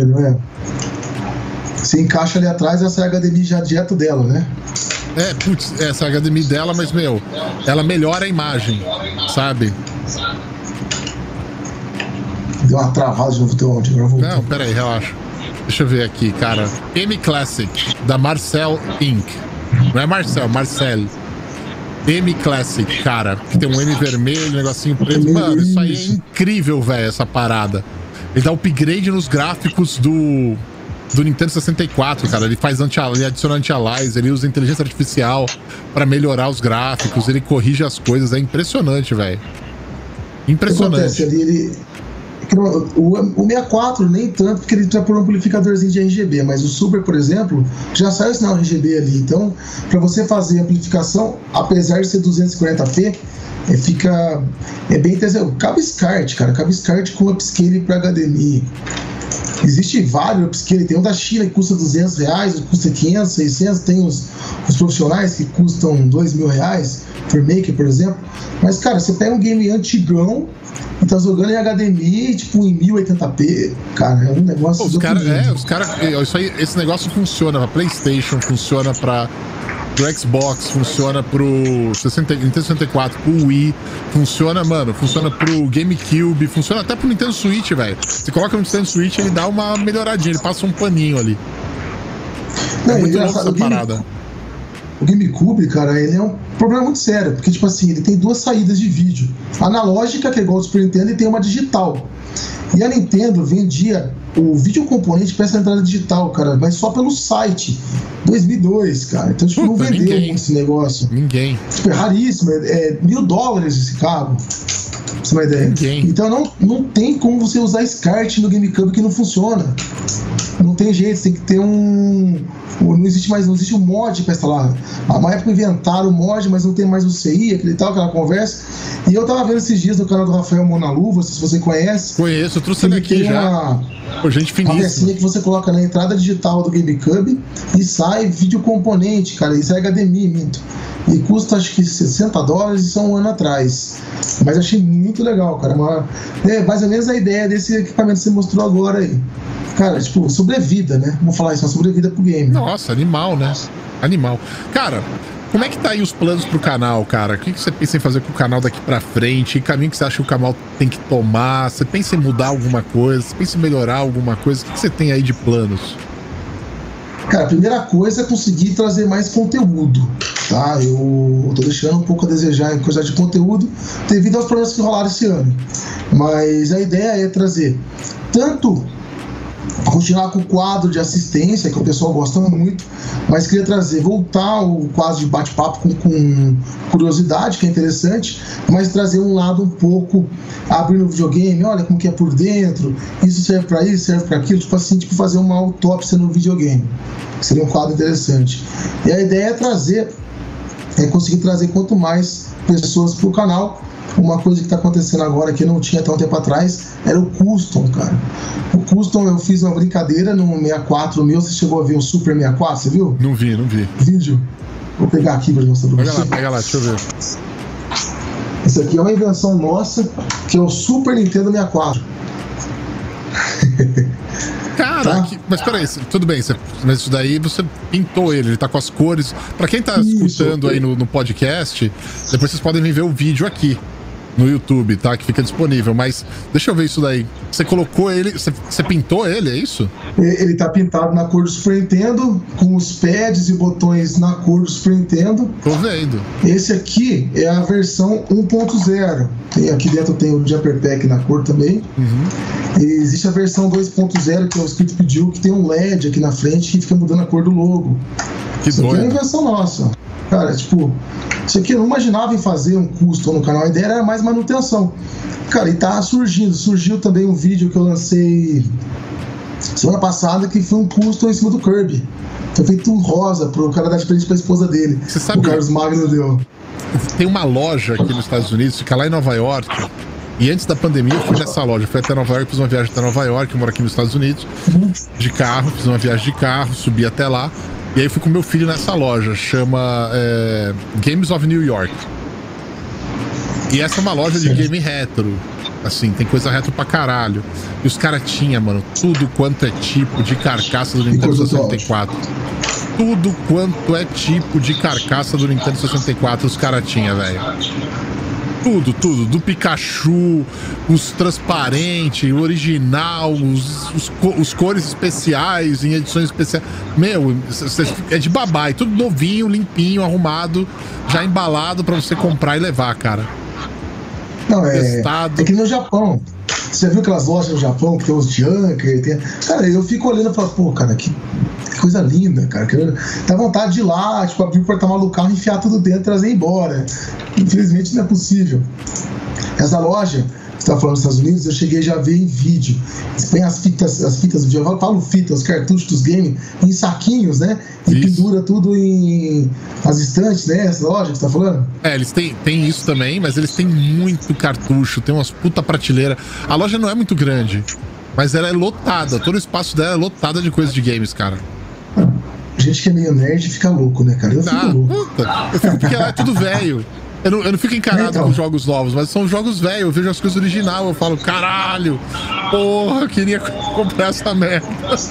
Você encaixa ali atrás, essa é a HDMI já direto dela, né? Putz, essa HDMI dela, mas, meu, ela melhora a imagem, sabe? Deu uma travada de novo teu áudio, agora voltou. Não, pera aí, relaxa. Deixa eu ver aqui, cara. M Classic, da Marcel Inc. Não é Marcel. M Classic, cara. Que tem um M vermelho, um negocinho preto. Mano, isso aí é incrível, velho, essa parada. Ele dá upgrade nos gráficos do Nintendo 64, cara. Ele adiciona anti-alias, ele usa inteligência artificial pra melhorar os gráficos, ele corrige as coisas. É impressionante, velho. Impressionante. O que acontece ali, o 64 nem tanto, porque ele vai por um amplificadorzinho de RGB, mas o Super, por exemplo, já sai o sinal RGB ali. Então, para você fazer amplificação, apesar de ser 240p, fica bem interessante. Cabe SCART, cara. Cabe SCART com upscale para HDMI. Existe vários upscale, tem um da China que custa R$200, outro custa 500, 600, tem os profissionais que custam R$2.000, Maker, por exemplo. Mas, cara, você pega um game antigão e tá jogando em HDMI, tipo, em 1080p, cara, é um negócio... Esse negócio funciona pra PlayStation, funciona pro Xbox, funciona pro Nintendo 64, pro Wii, funciona pro GameCube, funciona até pro Nintendo Switch, velho. Você coloca no Nintendo Switch, ele dá uma melhoradinha, ele passa um paninho ali. É muito louco essa parada. O GameCube, cara, ele é um problema muito sério, porque, tipo assim, ele tem duas saídas de vídeo. A analógica, que é igual ao Super Nintendo, e tem uma digital. E a Nintendo vendia o videocomponente peça entrada digital, cara, mas só pelo site. 2002, cara. Então, tipo, não vendeu muito esse negócio. Ninguém. Tipo, é raríssimo. É $1.000 esse carro. Pra você ter uma ideia. Ninguém. Então, não tem como você usar SCART no GameCube que não funciona. Não tem jeito, você tem que ter não existe um mod pra instalar. Há uma época inventaram o mod, mas não tem mais o CI, aquela conversa. E eu tava vendo esses dias no canal do Rafael Monaluva, se você conhece. Conheço, eu trouxe ele aqui já. Gente finíssima. Uma pecinha que você coloca na entrada digital do GameCube e sai vídeo componente, cara, e sai HDMI, minto. E custa acho que $60, isso há um ano atrás. Mas achei muito legal, cara. Mais ou menos a ideia desse equipamento que você mostrou agora aí. Cara, tipo, sobrevida, né? Vamos falar isso, uma sobrevida pro game. Nossa, animal, né? Animal. Cara, como é que tá aí os planos pro canal, cara? O que você pensa em fazer com o canal daqui pra frente? Que caminho que você acha que o canal tem que tomar? Você pensa em mudar alguma coisa? Você pensa em melhorar alguma coisa? O que você tem aí de planos? Cara, a primeira coisa é conseguir trazer mais conteúdo, tá? Eu tô deixando um pouco a desejar em coisa de conteúdo devido aos problemas que rolaram esse ano. Mas a ideia é trazer tanto continuar com o quadro de assistência, que o pessoal gosta muito, mas queria voltar o quadro de bate-papo com curiosidade, que é interessante, mas trazer um lado um pouco abrindo o videogame, olha como que é por dentro, isso serve para isso, serve para aquilo, tipo assim, fazer uma autópsia no videogame, que seria um quadro interessante. E a ideia é conseguir trazer quanto mais pessoas pro canal. Uma coisa que está acontecendo agora que não tinha tão tempo atrás era o Custom, cara. O Custom, eu fiz uma brincadeira no 64 meu. Você chegou a ver o Super 64, você viu? Não vi. Vídeo. Vou pegar aqui para mostrar para você. Pega lá, deixa eu ver. Esse aqui é uma invenção nossa, que é o Super Nintendo 64. Cara, tá? mas peraí, tudo bem, mas isso daí você pintou ele tá com as cores. Pra quem tá escutando aí no podcast, depois vocês podem vir ver o vídeo aqui no YouTube, tá? Que fica disponível, mas deixa eu ver isso daí. Você colocou ele, você pintou ele, é isso? Ele tá pintado na cor do Super Nintendo, com os pads e botões na cor do Super Nintendo. Tô vendo. Esse aqui é a versão 1.0. Aqui dentro tem o Jumper Pack na cor também. Uhum. E existe a versão 2.0, que é o Script pediu, que tem um LED aqui na frente que fica mudando a cor do logo. Que isso doido. aqui é uma invenção nossa. Cara, tipo, isso aqui eu não imaginava em fazer um custom no canal. A ideia era mais manutenção. Cara, e tá surgindo. Surgiu também um vídeo que eu lancei semana passada, que foi um custom em cima do Kirby. Foi feito um rosa pro cara dar de presente pra esposa dele. Você sabe, o Carlos Magno deu. Tem uma loja aqui nos Estados Unidos, fica lá em Nova York. E antes da pandemia eu fui nessa loja. Fui até Nova York, fiz uma viagem até Nova York. Eu moro aqui nos Estados Unidos. De carro, fiz uma viagem de carro, subi até lá. E aí fui com meu filho nessa loja, chama Games of New York. E essa é uma loja de game retro. Assim, tem coisa retro pra caralho. E os caras tinham, mano, tudo quanto é tipo de carcaça do Nintendo 64. Tudo quanto é tipo de carcaça do Nintendo 64 os caras tinham, velho. Tudo. Do Pikachu, os transparentes, o original, os cores especiais, em edições especiais. Meu, é de babai, tudo novinho, limpinho, arrumado, já embalado pra você comprar e levar, cara. Não, é que no Japão. Você viu aquelas lojas no Japão que tem os Junker? Cara, eu fico olhando e falo, pô, cara, que coisa linda, cara. Dá vontade de ir lá, tipo, abrir o porta-malas do carro, enfiar tudo dentro e trazer embora. Infelizmente não é possível. Essa loja, você tá falando dos Estados Unidos, eu cheguei já a ver em vídeo. Eles põem as fitas do vídeo, eu falo fitas, os cartuchos dos games, em saquinhos, né? E pendura tudo em as estantes, né? Essa loja que você tá falando? Eles têm isso também, mas eles têm muito cartucho, tem umas puta prateleira. A loja não é muito grande, mas ela é lotada, todo o espaço dela é lotado de coisas de games, cara. Gente que é meio nerd fica louco, né, cara? Eu fico louco. Eu fico porque lá é tudo velho. Eu não fico encarado com jogos novos, mas são jogos velhos. Eu vejo as coisas original, eu falo, caralho, porra, eu queria comprar essa merda.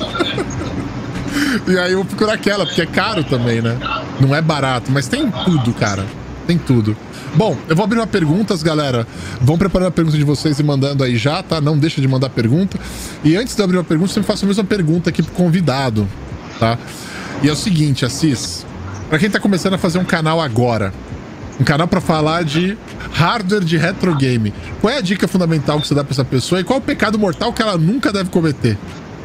E aí eu fico naquela, porque é caro também, né? Não é barato, mas tem tudo, cara. Tem tudo. Bom, eu vou abrir uma perguntas, galera. Vão preparando a pergunta de vocês e mandando aí já, tá? Não deixa de mandar pergunta. E antes de eu abrir uma pergunta, eu sempre faço a mesma pergunta aqui pro convidado, tá? E é o seguinte, Assis, pra quem tá começando a fazer um canal agora, um canal pra falar de hardware de retro game, qual é a dica fundamental que você dá pra essa pessoa e qual é o pecado mortal que ela nunca deve cometer?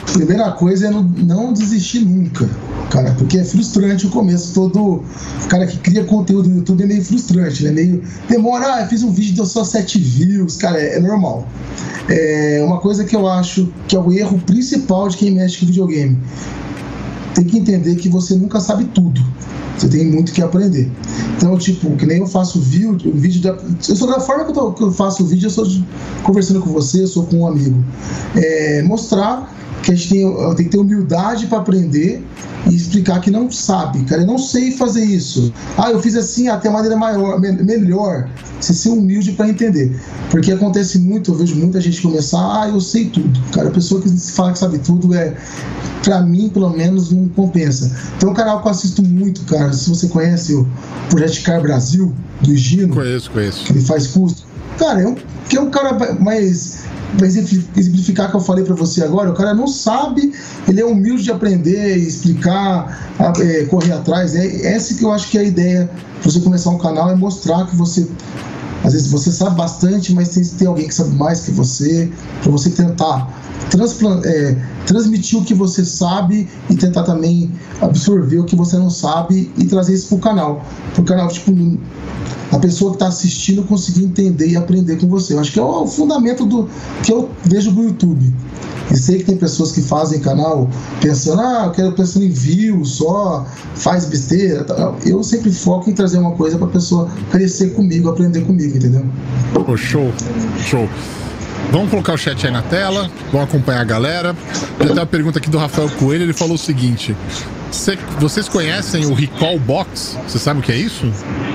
primeira coisa é não desistir nunca, cara, porque é frustrante o começo todo. O cara que cria conteúdo no YouTube é meio frustrante, né? Meio demora, fiz um vídeo, deu só 7 views, cara, é normal. Uma coisa que eu acho que é o erro principal de quem mexe com videogame: tem que entender que você nunca sabe tudo. Você tem muito que aprender. Então, tipo, que nem eu faço vídeo eu sou da forma que eu faço o vídeo, eu sou conversando com você, eu sou com um amigo. Mostrar que a gente tem que ter humildade para aprender e explicar que não sabe, cara, eu não sei fazer isso. Eu fiz assim, até a maneira melhor. Você ser humilde para entender. Porque acontece muito, eu vejo muita gente começar, eu sei tudo. Cara, a pessoa que fala que sabe tudo pra mim, pelo menos, não compensa. Tem um canal que eu assisto muito, cara, se você conhece o Projeto Car Brasil, do Gino. Conheço. Que ele faz curso. Cara, que é um cara mais... Pra exemplificar o que eu falei pra você agora, o cara não sabe, ele é humilde de aprender, explicar, correr atrás. Essa que eu acho que é a ideia pra você começar um canal, é mostrar que você, às vezes você sabe bastante, mas tem alguém que sabe mais que você, pra você tentar transmitir o que você sabe e tentar também absorver o que você não sabe e trazer isso pro canal, tipo, a pessoa que está assistindo conseguir entender e aprender com você. Eu acho que é o fundamento do que eu vejo no YouTube. E sei que tem pessoas que fazem canal pensando, eu quero pensando em views só, faz besteira. Eu sempre foco em trazer uma coisa para a pessoa crescer comigo, aprender comigo, entendeu? Oh, show. Vamos colocar o chat aí na tela, vamos acompanhar a galera. Já tem uma pergunta aqui do Rafael Coelho, ele falou o seguinte: vocês conhecem o Recall Box? Você sabe o que é isso?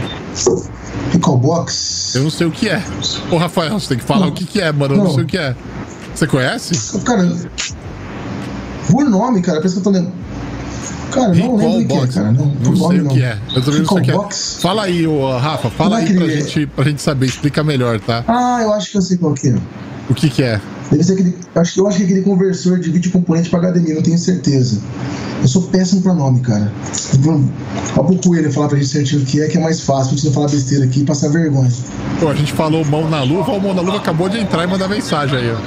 Recall Box? Eu não sei o que é. Ô, Rafael, você tem que falar o que é, mano. Eu não sei o que é. Você conhece? Cara, por nome, cara, parece que eu tô lembrando. Cara, não lembro o que é, cara. Não sei o que é. Eu também não sei o que é. Box? Fala aí, Rafa, fala aí pra gente saber, explica melhor, tá? Eu acho que eu sei qual que é. O que é? Deve ser aquele. Eu acho que é aquele conversor de vídeo componente para HDMI, não tenho certeza. Eu sou péssimo pra nome, cara. Olha pro Coelho falar pra gente certinho o que é mais fácil, pra gente não falar besteira aqui e passar vergonha. Pô, a gente falou mão na luva, o mão na luva acabou de entrar e mandar mensagem aí,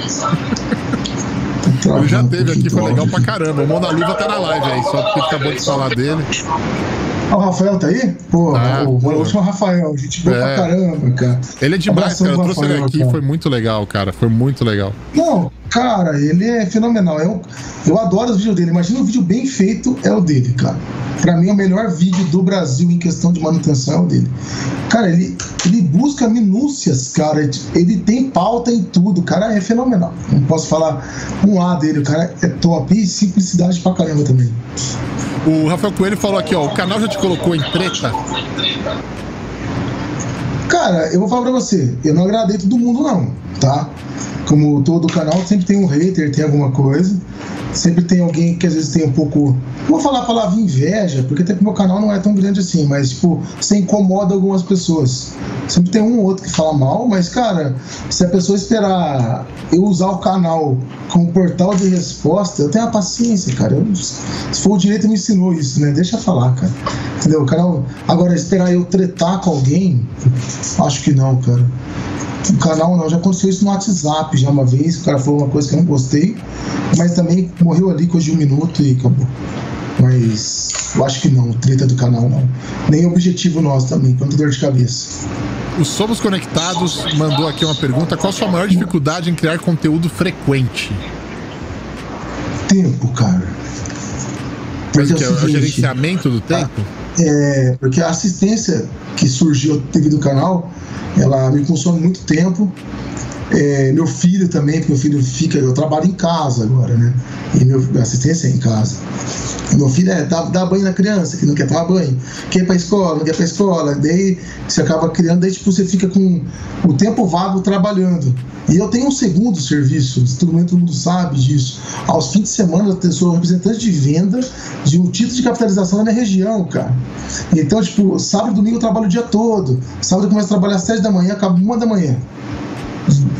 ó. Ele já teve aqui, foi legal pra caramba. O mão na luva tá na live aí, só porque acabou de falar dele. O Rafael tá aí? Pô, o último Rafael, gente boa pra caramba, cara. Ele é demais, cara. Eu trouxe ele aqui, cara. Foi muito legal, cara. Foi muito legal. Não, cara, ele é fenomenal. Eu adoro os vídeos dele. Imagina um vídeo bem feito, é o dele, cara. Pra mim, o melhor vídeo do Brasil em questão de manutenção é o dele. Cara, ele busca minúcias, cara. Ele tem pauta em tudo. O cara é fenomenal. Não posso falar um A dele. O cara é top. E simplicidade pra caramba também. O Rafael Coelho falou aqui, ó, o canal já te colocou em treta? Cara, eu vou falar pra você, eu não agradei todo mundo não, tá? Como todo canal, sempre tem um hater, tem alguma coisa. Sempre tem alguém que às vezes tem um pouco... Não vou falar a palavra inveja, porque até que o meu canal não é tão grande assim, mas, tipo, você incomoda algumas pessoas. Sempre tem um ou outro que fala mal, mas, cara, se a pessoa esperar eu usar o canal como portal de resposta, eu tenho a paciência, cara. Se for o direito, me ensinou isso, né? Deixa eu falar, cara. Entendeu? O canal... Agora, esperar eu tretar com alguém, acho que não, cara. O canal não, já aconteceu isso no WhatsApp já uma vez, o cara falou uma coisa que eu não gostei, mas também morreu ali coisa de 1 minuto e acabou. Mas eu acho que não, treta do canal não. Nem objetivo nosso também, quanto dor de cabeça. O Somos Conectados mandou aqui uma pergunta: qual a sua maior dificuldade em criar conteúdo frequente? Tempo, cara. Porque é o gerenciamento do tempo? Porque a assistência que surgiu devido ao canal, ela me consome muito tempo. Meu filho também, porque meu filho eu trabalho em casa agora, né? E minha assistência é em casa. Meu filho dá banho na criança, que não quer tomar banho, quer ir pra escola, não quer ir pra escola, daí você acaba criando, daí tipo, você fica com o tempo vago trabalhando. E eu tenho um segundo serviço, todo mundo sabe disso. Aos fins de semana eu sou representante de venda de um título de capitalização na minha região, cara. Então, tipo, sábado e domingo eu trabalho o dia todo. Sábado eu começo a trabalhar às 7 da manhã, acabo 1 da manhã.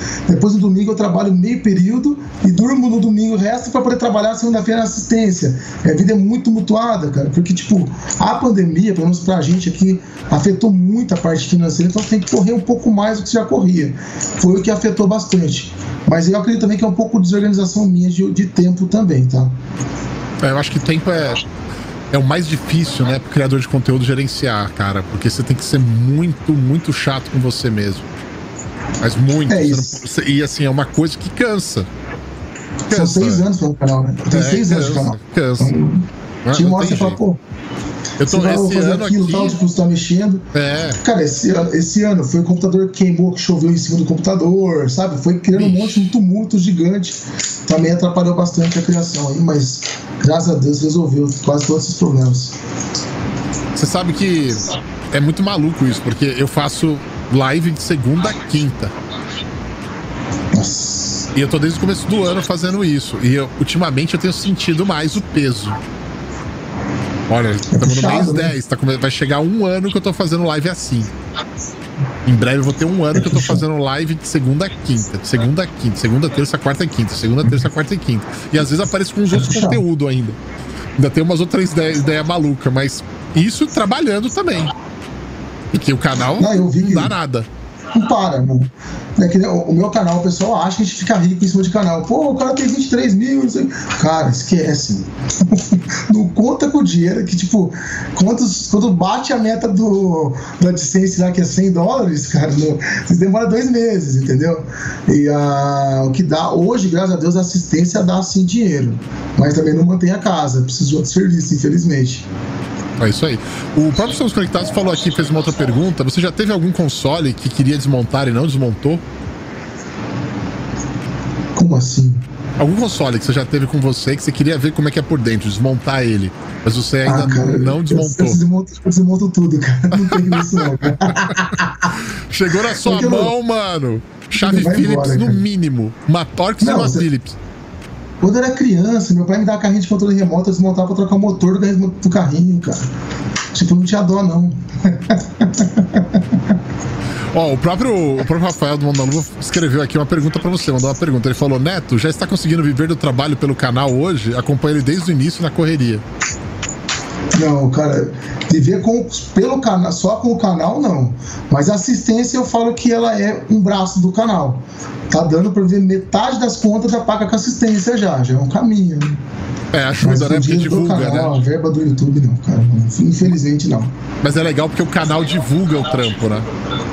Depois no domingo eu trabalho meio período e durmo no domingo o resto para poder trabalhar segunda-feira na assistência. Minha vida é muito mutuada, cara, porque, tipo, a pandemia, pelo menos pra gente aqui, afetou muito a parte financeira, então tem que correr um pouco mais do que já corria. Foi o que afetou bastante. Mas eu acredito também que é um pouco de desorganização minha de tempo também, tá? Eu acho que tempo é o mais difícil, né, pro criador de conteúdo gerenciar, cara, porque você tem que ser muito, muito chato com você mesmo. Mas muito. E assim, é uma coisa que cansa. São 6 anos pelo canal, né? Tem 6 anos de canal. Cansa. Então, te mostra e fala, pô, eu tô esse ano aqui, tal, tipo, você tá mexendo. Cara, esse ano foi o computador que queimou, que choveu em cima do computador, sabe? Foi criando um monte de tumulto gigante. Também atrapalhou bastante a criação aí, mas graças a Deus resolveu quase todos esses problemas. Você sabe que é muito maluco isso, porque eu faço live de segunda a quinta. Nossa. E eu tô desde o começo do ano fazendo isso. E ultimamente eu tenho sentido mais o peso. Olha, estamos no mês 10, vai chegar 1 ano que eu tô fazendo live assim. Em breve eu vou ter 1 ano que eu tô fazendo live de segunda a quinta. Segunda, terça, quarta e quinta. Segunda, terça, quarta e quinta. E às vezes apareço com uns outros conteúdos ainda. Ainda tem umas outras ideias malucas, mas isso trabalhando também. Porque o canal não dá nada. Não para, mano. É que o meu canal, o pessoal acha que a gente fica rico em cima de canal. Pô, o cara tem 23 mil, não sei. Cara, esquece. Não conta com o dinheiro que, tipo, quando bate a meta do AdSense lá, que é $100, cara, vocês demoram 2 meses, entendeu? E o que dá, hoje, graças a Deus, a assistência dá sim dinheiro. Mas também não mantém a casa, precisa de outro serviço, infelizmente. É isso aí. O próprio Somos Conectados falou aqui, fez uma outra pergunta. Você já teve algum console que queria desmontar e não desmontou? Como assim? Algum console que você já teve com você que você queria ver como é que é por dentro, desmontar ele, mas você ainda não desmontou? Eu desmonto tudo, cara. Não tem isso não, cara. Chegou na sua mão, mano. Chave Philips embora, no mínimo. Uma Torx e uma Philips. Quando eu era criança, meu pai me dava carrinho de controle remoto, eu desmontava pra trocar o motor do carrinho, cara. Tipo, não tinha dó, não. Ó, o próprio Rafael do Mundo da Lua escreveu aqui uma pergunta pra você, mandou uma pergunta. Ele falou: Neto, já está conseguindo viver do trabalho pelo canal hoje? Acompanho ele desde o início na correria. Não, cara, viver pelo canal, só com o canal, não. Mas a assistência, eu falo que ela é um braço do canal. Tá dando pra ver metade das contas já paga com assistência já é um caminho. Né? Ajuda, né? Porque divulga, canal, né? A verba do YouTube não, cara. Infelizmente não. Mas é legal porque o canal divulga o trampo, né?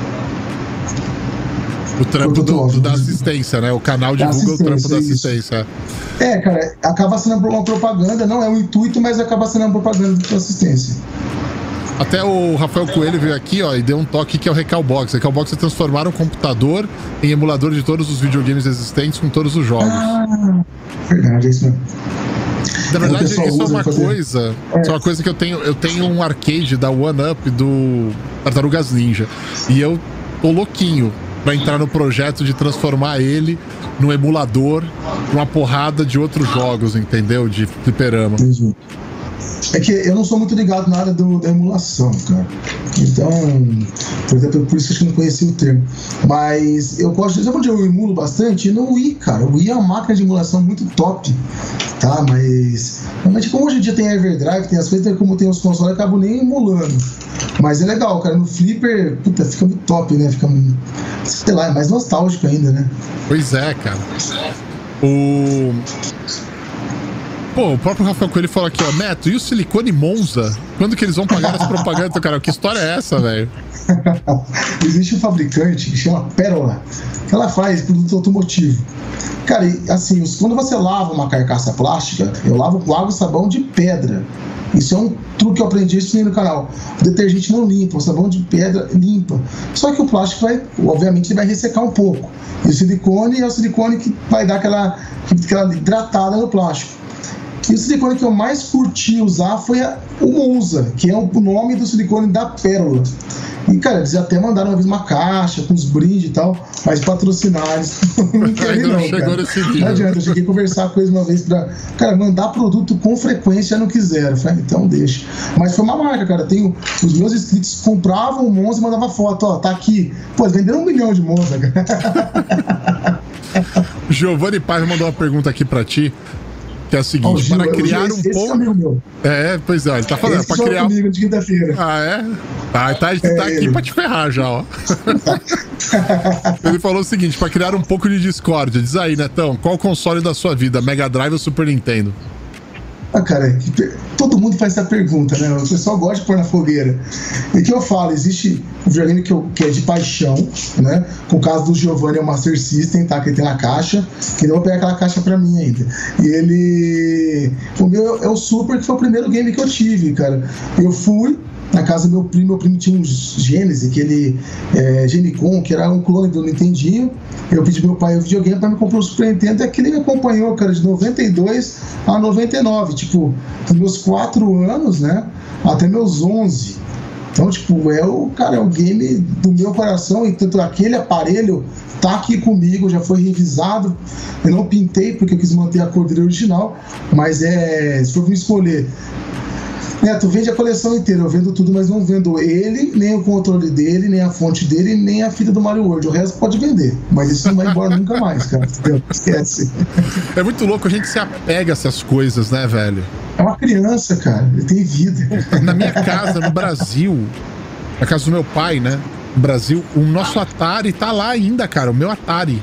O trampo da assistência, né? O canal divulga o trampo da assistência. Cara, acaba sendo uma propaganda, não é o intuito, mas acaba sendo uma propaganda da assistência. Até o Rafael Coelho veio aqui, ó, e deu um toque que é o Recalbox. Recalbox é transformar um computador em emulador de todos os videogames existentes com todos os jogos. Verdade, é isso mesmo. Na verdade, isso é uma coisa. Isso é uma coisa que eu tenho um arcade da One-Up do Tartarugas Ninja. E eu tô louquinho pra entrar no projeto de transformar ele no emulador de uma porrada de outros jogos, entendeu? De fliperama. Entendi. É que eu não sou muito ligado na área da emulação, cara. Então, por isso que eu não conhecia o termo. Mas eu gosto de... Sabe onde eu emulo bastante? No Wii, cara. O Wii é uma máquina de emulação muito top, tá? Mas, realmente, como hoje em dia tem Everdrive, tem as coisas, como tem os consoles, eu acabo nem emulando. Mas é legal, cara. No Flipper, puta, fica muito top, né? Fica, sei lá, é mais nostálgico ainda, né? Pois é, cara. Pô, o próprio Rafael Coelho falou aqui, ó, Neto, e o Silicone Monza? Quando que eles vão pagar as propagandas do canal? Que história é essa, velho? Existe um fabricante que chama Pérola, que ela faz produto automotivo. Cara, assim, quando você lava uma carcaça plástica, eu lavo com água e sabão de pedra. Isso é um truque que eu aprendi isso no canal. O detergente não limpa, o sabão de pedra limpa. Só que o plástico obviamente, ele vai ressecar um pouco. E o silicone é o silicone que vai dar aquela hidratada no plástico. E o silicone que eu mais curti usar foi o Monza, que é o nome do silicone da Pérola. E, cara, eles até mandaram uma vez uma caixa com uns brindes e tal, mas patrocinar eles não querem não, cara. Não adianta, eu cheguei a conversar com eles uma vez pra, cara, mandar produto com frequência, não quiseram. Eu falei, então deixa. Mas foi uma marca, cara. Os meus inscritos compravam o Monza e mandavam foto, ó, tá aqui. Pô, eles venderam 1 milhão de Monza, cara. Giovanni Paz mandou uma pergunta aqui pra ti, que é o seguinte, para criar um pouco... Pois é, ele tá falando, para criar... comigo de quinta-feira. Ah, é? Tá aqui pra te ferrar já, ó. Ele falou o seguinte, para criar um pouco de discórdia, diz aí, Netão, qual o console da sua vida, Mega Drive ou Super Nintendo? Ah, cara, todo mundo faz essa pergunta, né? O pessoal gosta de pôr na fogueira. E que eu falo, existe um videogame que é de paixão, né? Com o caso do Giovanni é o Master System, tá? Que ele tem na caixa, que não vou pegar aquela caixa pra mim ainda. E o meu é o Super, que foi o primeiro game que eu tive, cara. Eu fui na casa do meu primo tinha um Genesis, aquele Genicon, que era um clone do Nintendinho. Eu pedi pro meu pai o videogame para me comprar o Super Nintendo, e aquele me acompanhou, cara, de 92 a 99, tipo, dos meus 4 anos, né, até meus 11. Então, tipo, é o game do meu coração, e tanto aquele aparelho tá aqui comigo, já foi revisado. Eu não pintei porque eu quis manter a cor dele original, mas se for me escolher, Neto, vende a coleção inteira, eu vendo tudo, mas não vendo ele, nem o controle dele, nem a fonte dele, nem a fita do Mario World. O resto pode vender, mas isso não vai embora nunca mais, cara. Esquece. É muito louco, a gente se apega a essas coisas, né, velho? É uma criança, cara, ele tem vida. Na minha casa, no Brasil, na casa do meu pai, né, no Brasil, o nosso Atari tá lá ainda, cara, o meu Atari.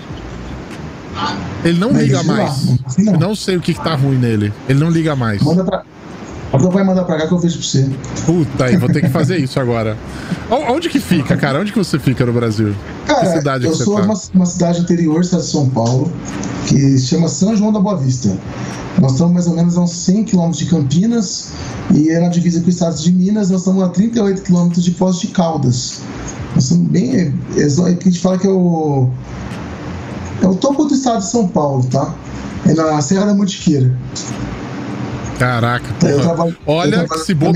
Ele não liga mais. Eu não sei o que tá ruim nele. Ele não liga mais. Manda pra... Então vai mandar pra cá que eu vejo pra você. Puta, aí vou ter que fazer isso agora. Onde que fica, cara? Onde que você fica no Brasil? Cara, que cidade eu que sou você tá? uma cidade interior, estado de São Paulo, que se chama São João da Boa Vista. Nós estamos mais ou menos a uns 100 km de Campinas, e na divisa com o estado de Minas, nós estamos a 38 km de Poços de Caldas. Nós estamos bem... que a gente fala que é o topo do estado de São Paulo, tá? É na Serra da Mantiqueira. Caraca, olha,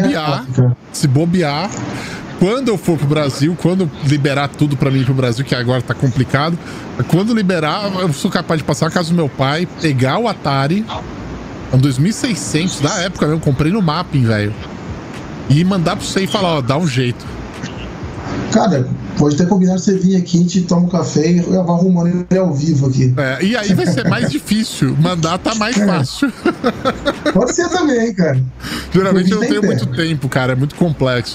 se bobear, quando eu for pro Brasil, quando liberar tudo pra mim ir pro Brasil, que agora tá complicado, quando liberar, eu sou capaz de passar na casa do meu pai, pegar o Atari, um 2600, da época mesmo, comprei no Mapping, velho, e mandar pra você e falar, ó, dá um jeito. Cara, pode até combinar você vir aqui, a gente toma um café e eu vou arrumando ele ao vivo aqui. E aí vai ser mais difícil. Mandar tá mais fácil. Pode ser também, cara. Geralmente eu não tenho muito tempo, cara. É muito complexo.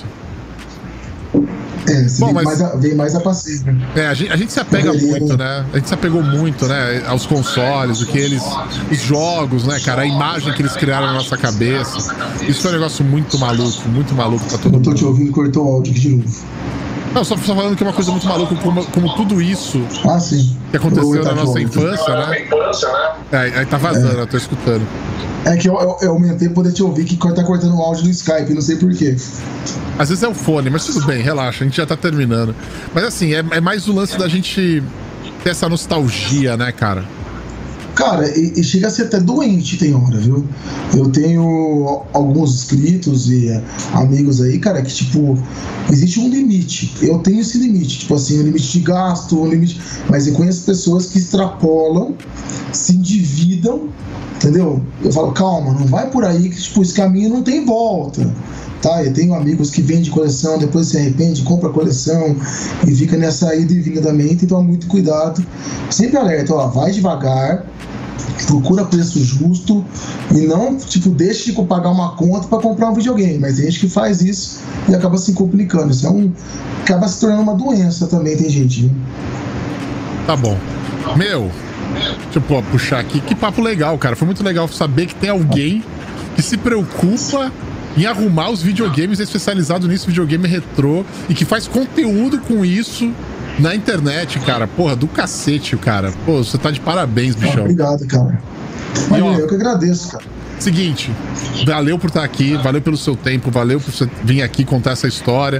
Bom, vem mais a passeio, né? A gente se apega muito, né? A gente se apegou muito, né? Aos consoles, os jogos, né, cara? A imagem que eles criaram na nossa cabeça. Isso foi um negócio muito maluco pra todo mundo. Eu tô te ouvindo, cortou o áudio aqui de novo. Não, só falando que é uma coisa muito maluca, como tudo isso sim. que aconteceu na nossa infância, né? Aí tá vazando, eu tô escutando. É que eu aumentei poder te ouvir, que tá cortando o áudio do Skype, não sei porquê. Às vezes é o fone, mas tudo bem, relaxa, a gente já tá terminando. Mas assim, é mais o lance da gente ter essa nostalgia, né, cara? Cara, e chega a ser até doente, tem hora, viu? Eu tenho alguns inscritos e amigos aí, cara, que, tipo, existe um limite. Eu tenho esse limite, tipo assim, um limite de gasto, um limite... Mas eu conheço pessoas que extrapolam, se endividam, entendeu? Eu falo, calma, não vai por aí, que, tipo, esse caminho não tem volta. Tá, eu tenho amigos que vendem coleção, depois se arrepende, compra a coleção e fica nessa ida e vinda da mente, então muito cuidado. Sempre alerta, ó, vai devagar, procura preço justo e não, tipo, deixe de pagar uma conta para comprar um videogame, mas tem gente que faz isso e acaba se complicando. Isso acaba se tornando uma doença também, tem gente, viu? Tá bom. Deixa eu puxar aqui. Que papo legal, cara. Foi muito legal saber que tem alguém que se preocupa em arrumar os videogames, especializado nisso, videogame retrô, e que faz conteúdo com isso na internet, cara. Porra, do cacete, cara. Pô, você tá de parabéns, bichão. Obrigado, cara. Eu que agradeço, cara. Seguinte, valeu por estar aqui, valeu pelo seu tempo, valeu por você vir aqui contar essa história.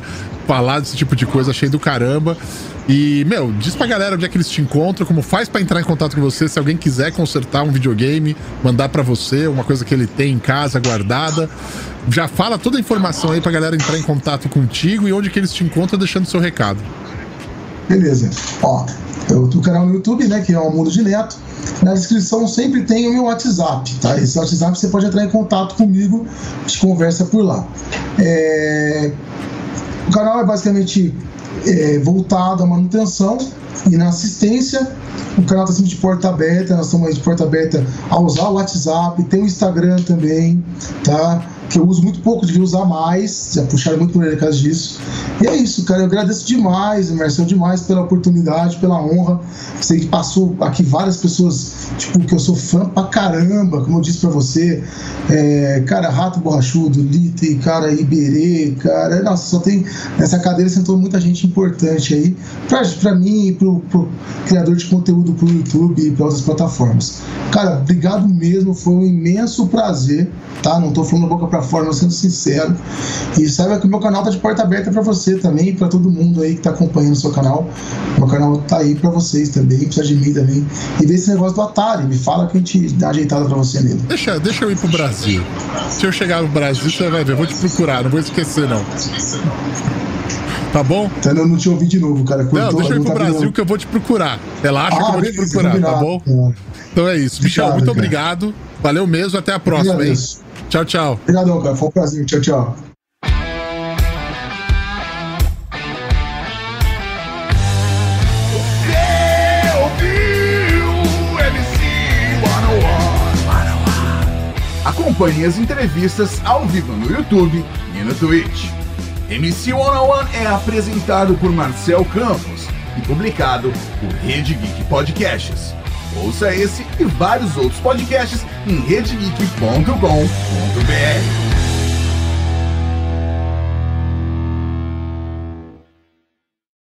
falar desse tipo de coisa, achei do caramba. E, meu, diz pra galera onde é que eles te encontram, como faz pra entrar em contato com você, se alguém quiser consertar um videogame, mandar pra você, uma coisa que ele tem em casa guardada. Já fala toda a informação aí pra galera entrar em contato contigo e onde que eles te encontram, deixando seu recado. Beleza. Ó, eu tenho um canal no YouTube, né, que é o Mundo de Neto. Na descrição sempre tem o meu WhatsApp, tá? Esse WhatsApp você pode entrar em contato comigo, a gente conversa por lá. O canal é basicamente voltado à manutenção e na assistência. O canal está sempre de porta aberta, nós estamos aí de porta aberta a usar o WhatsApp, tem o Instagram também, tá? Que eu uso muito pouco, devia usar mais, já puxaram muito por ele por causa disso. E é isso, cara, eu agradeço demais, Marcelo, demais pela oportunidade, pela honra. Sei que passou aqui várias pessoas, tipo, que eu sou fã pra caramba, como eu disse pra você, cara, Rato Borrachudo, Lite, cara, Iberê, cara, nossa, só tem, nessa cadeira sentou muita gente importante aí, pra mim e pro criador de conteúdo pro YouTube e pra outras plataformas. Cara, obrigado mesmo, foi um imenso prazer, tá? Não tô falando boca pra fora, não, sendo sincero. E saiba que o meu canal tá de porta aberta pra você também, pra todo mundo aí que tá acompanhando o seu canal. Meu canal tá aí pra vocês também, precisa de mim também. E vê esse negócio do Atari, me fala que a gente dá ajeitada pra você nele. Deixa eu ir pro Brasil. Se eu chegar no Brasil, você vai ver, eu vou te procurar, não vou esquecer não. Tá bom? Então eu não te ouvi de novo, cara. Não, deixa eu ir pro Brasil que eu vou te procurar. Relaxa que eu vou te procurar, combinado, tá bom? Então é isso. Michel, muito obrigado. Valeu mesmo, até a próxima, hein? Tchau, tchau. Obrigadão, cara. Foi um prazer. Tchau, tchau. Acompanhe as entrevistas ao vivo no YouTube e no Twitch. MC 101 é apresentado por Marcel Campos e publicado por Rede Geek Podcasts. Ouça esse e vários outros podcasts em redegeek.com.br.